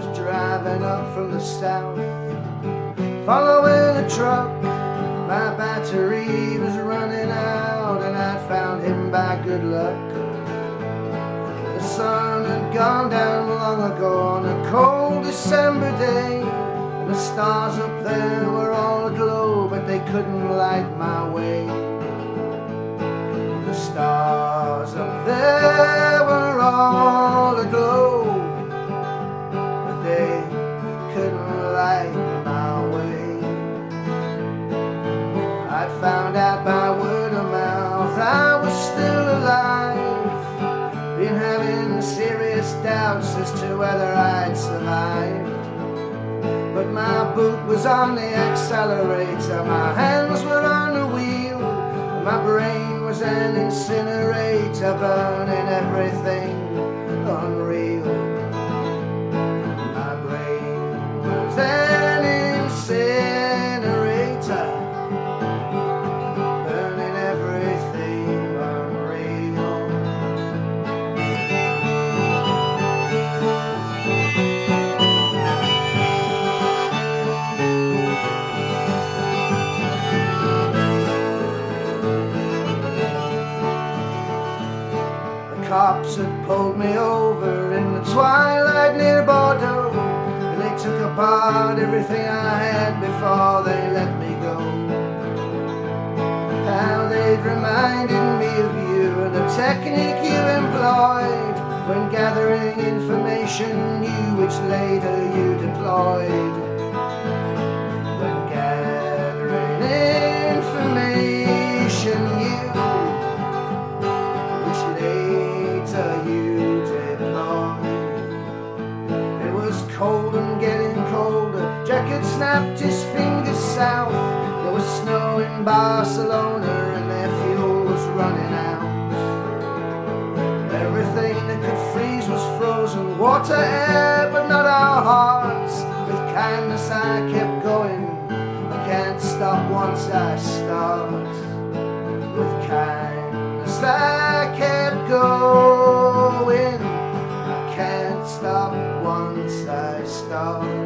was driving up from the south, following a truck. My battery was running out, and I'd found him by good luck. The sun had gone down long ago on a cold December day, and the stars up there were all aglow, but they couldn't light my way. The stars up there were all aglow, but they couldn't light my way. I'd found out by word of mouth I was still alive, been having serious doubts as to whether I'd survive. But my boot was on the accelerator, my hands were on the wheel, my brain was an incinerator, burning everything unreal. My brain was an incinerator, burning everything unreal. Cops had pulled me over in the twilight near Bordeaux, and they took apart everything I had before they let me go. How they'd reminded me of you and the technique you employed when gathering information new which later you deployed. When gathering information new you deployed. It was cold and getting colder. Jack had snapped his fingers south. There was snow in Barcelona and their fuel was running out. Everything that could freeze was frozen. Water, air, but not our hearts. With kindness I kept going. I can't stop once I start. With kindness I kept going. I can't stop once I start.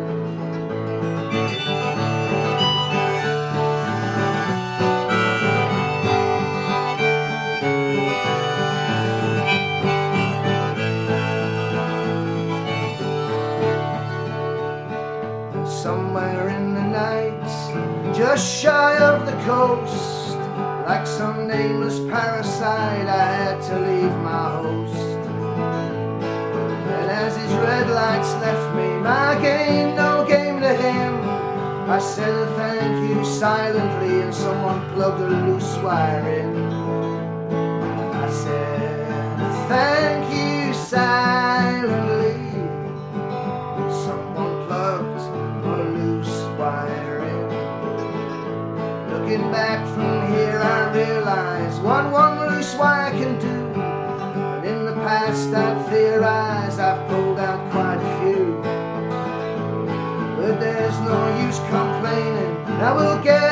And somewhere in the night, just shy of the coast, like some nameless parasite, I had to leave my host. And as his red lights left me, my game, no game to him, I said a thank you silently, and someone plugged a loose wire in. I said a thank you silently, and someone plugged a loose wire in. Looking back from here, I realize what one loose wire can do. And in the past I've theorized, I've pulled out quite a few. But there's no use complaining, I will get